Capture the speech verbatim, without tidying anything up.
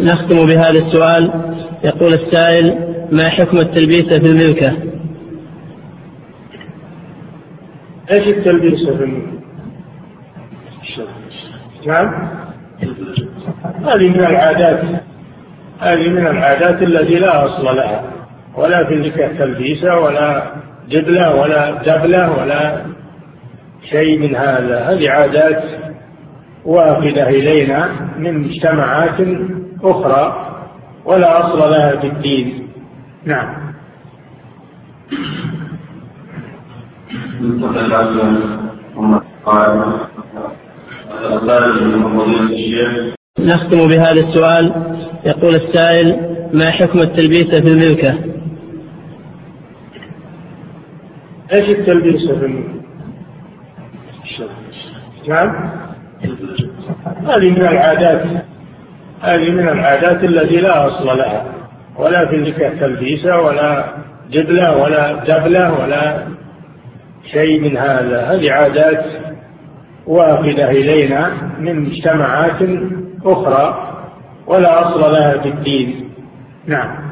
نختم بهذا السؤال. يقول السائل: ما حكم التلبيس في الملكة؟ ايش التلبيس في الملكة؟ نعم، هذه من العادات هذه من العادات التي لا أصل لها، ولا في النكاح تلبيسة ولا جبلة ولا دبلة ولا شيء من هذا. هذه عادات وافدة إلينا من مجتمعات أخرى ولا أصل لها في الدين. نعم. نختم بهذا السؤال. يقول السائل: ما حكم التلبيس في الملكة؟ ايش التلبيس في الملكة؟ نعم، هذه من العادات هذه من العادات التي لا أصل لها، ولا في النكاح تلبيسة ولا جبلة ولا دبلة ولا شيء من هذا. هذه عادات وافدة إلينا من مجتمعات أخرى ولا أصل لها في الدين. نعم.